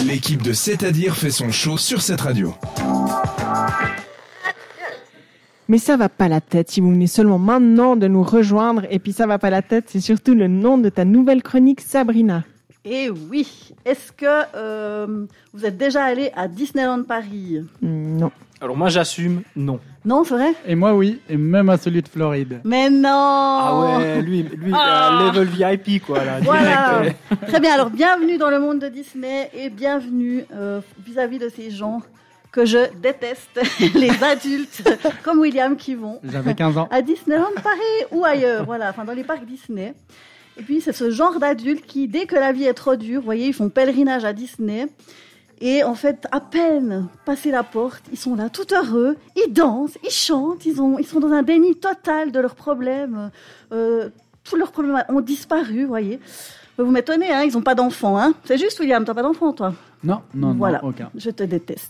L'équipe de C'est-à-dire fait son show sur cette radio. Mais ça va pas la tête si vous venez seulement maintenant de nous rejoindre. Et puis ça va pas la tête, c'est surtout le nom de ta nouvelle chronique, Sabrina. Eh oui, est-ce que vous êtes déjà allé à Disneyland Paris ? Non. Alors moi j'assume, non. Non, c'est vrai ? Et moi oui, et même à celui de Floride. Mais non ! Ah ouais, lui level VIP quoi là. Voilà. Direct. Très bien, alors bienvenue dans le monde de Disney et bienvenue vis-à-vis de ces gens que je déteste, les adultes comme William qui vont J'avais 15 ans. à Disneyland Paris ou ailleurs, voilà, enfin dans les parcs Disney. Et puis c'est ce genre d'adultes qui, dès que la vie est trop dure, vous voyez, ils font pèlerinage à Disney. Et en fait, à peine passé la porte, ils sont là tout heureux, ils dansent, ils chantent, ils sont dans un déni total de leurs problèmes. Tous leurs problèmes ont disparu, vous voyez. Vous m'étonnez, hein, ils n'ont pas d'enfants. Hein. C'est juste, William, tu n'as pas d'enfants, toi ? Non, Voilà. aucun. Je te déteste.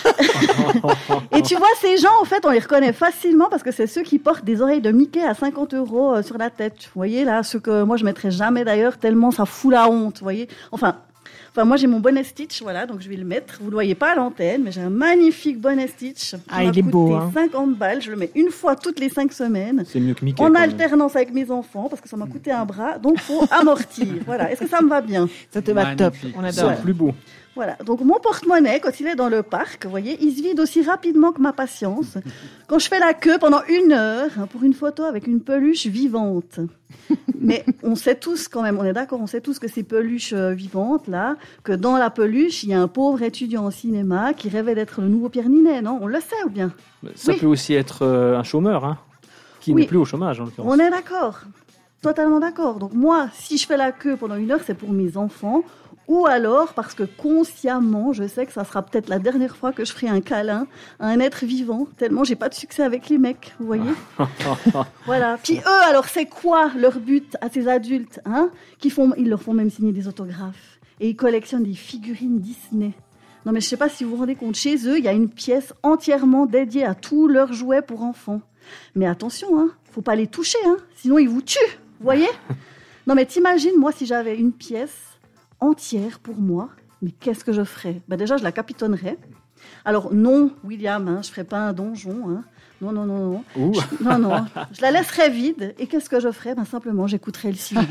Et tu vois, ces gens, en fait, on les reconnaît facilement parce que c'est ceux qui portent des oreilles de Mickey à 50 € sur la tête. Vous voyez, là, ceux que moi, je ne mettrais jamais d'ailleurs, tellement ça fout la honte, vous voyez. Enfin, moi, j'ai mon bonnet Stitch, voilà, donc je vais le mettre. Vous ne le voyez pas à l'antenne, mais j'ai un magnifique bonnet Stitch. Ah, il est beau, hein. 50 balles. Je le mets une fois toutes les 5 semaines. C'est mieux que Mickey. En alternance avec mes enfants, parce que ça m'a coûté un bras, donc faut amortir. Voilà. Est-ce que ça me va bien ? Ça te va top, on adore. C'est plus beau. Voilà. Donc mon porte-monnaie, quand il est dans le parc, vous voyez, il se vide aussi rapidement que ma patience. Quand je fais la queue pendant 1 heure pour une photo avec une peluche vivante. Mais on sait tous quand même, on est d'accord, on sait tous que ces peluches vivantes là, que dans la peluche, il y a un pauvre étudiant en cinéma qui rêvait d'être le nouveau Pierre Ninet, non ? On le sait ou bien ? Ça Oui. peut aussi être un chômeur, hein, qui Oui. n'est plus au chômage en l'occurrence. On est d'accord, totalement d'accord. Donc moi, si je fais la queue pendant 1 heure, c'est pour mes enfants. Ou alors parce que consciemment, je sais que ça sera peut-être la dernière fois que je ferai un câlin à un être vivant, tellement j'ai pas de succès avec les mecs, vous voyez. Voilà. Puis eux, alors c'est quoi leur but à ces adultes, hein ? Ils leur font même signer des autographes et ils collectionnent des figurines Disney. Non mais je sais pas si vous vous rendez compte, chez eux, il y a une pièce entièrement dédiée à tous leurs jouets pour enfants. Mais attention, hein, faut pas les toucher, hein, sinon ils vous tuent, vous voyez ? Non mais t'imagines, moi, si j'avais une pièce entière pour moi, mais qu'est-ce que je ferais ? Déjà, je la capitonnerais. Alors non, William, hein, je ferais pas un donjon. Hein. Non. Non, je la laisserais vide. Et qu'est-ce que je ferais ? Simplement, j'écouterais le silence.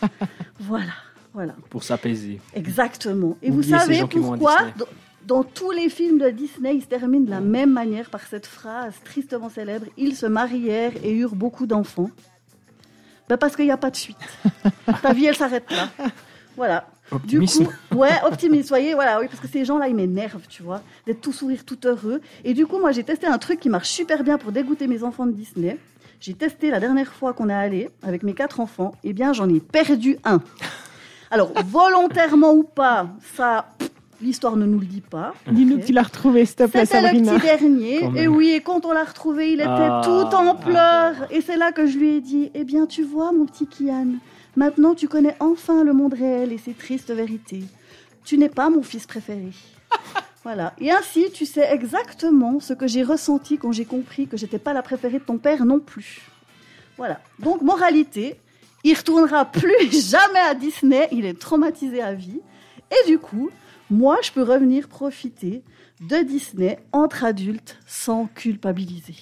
Voilà. Pour s'apaiser. Exactement. Et Oubliez vous ces savez gens qui vont à pourquoi Disney. dans tous les films de Disney, ils se terminent de la même manière par cette phrase tristement célèbre. Ils se marièrent et eurent beaucoup d'enfants. Parce qu'il n'y a pas de suite. Ta vie, elle s'arrête là. Voilà. Optimisme. Du coup, optimisme, voyez, voilà, oui, parce que ces gens-là, ils m'énervent, tu vois, d'être tout sourire, tout heureux. Et du coup, moi, j'ai testé un truc qui marche super bien pour dégoûter mes enfants de Disney. J'ai testé la dernière fois qu'on est allé avec mes 4 enfants. Eh bien, j'en ai perdu un. Alors, volontairement ou pas, ça, l'histoire ne nous le dit pas. Dis-nous que tu l'as retrouvé, s'il te plaît, C'était le Sabrina. petit dernier. Quand même. Et oui, et quand on l'a retrouvé, il était tout en pleurs. Et c'est là que je lui ai dit, eh bien, tu vois, mon petit Kian, maintenant, tu connais enfin le monde réel et ses tristes vérités. Tu n'es pas mon fils préféré. Voilà. Et ainsi, tu sais exactement ce que j'ai ressenti quand j'ai compris que j'étais pas la préférée de ton père non plus. Voilà. Donc, moralité, il retournera plus jamais à Disney. Il est traumatisé à vie. Et du coup, moi, je peux revenir profiter de Disney entre adultes sans culpabiliser.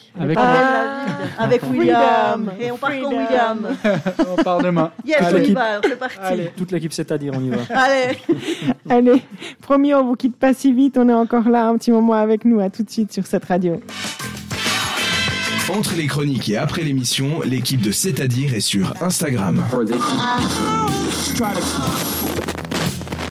Avec William. Et on part quand William. On part demain. Yes, on y va, c'est parti. Allez, toute l'équipe, c'est-à-dire, on y va. Allez, promis, on vous quitte pas si vite. On est encore là un petit moment avec nous. À tout de suite sur cette radio. Entre les chroniques et après l'émission, l'équipe de C'est-à-dire est sur Instagram.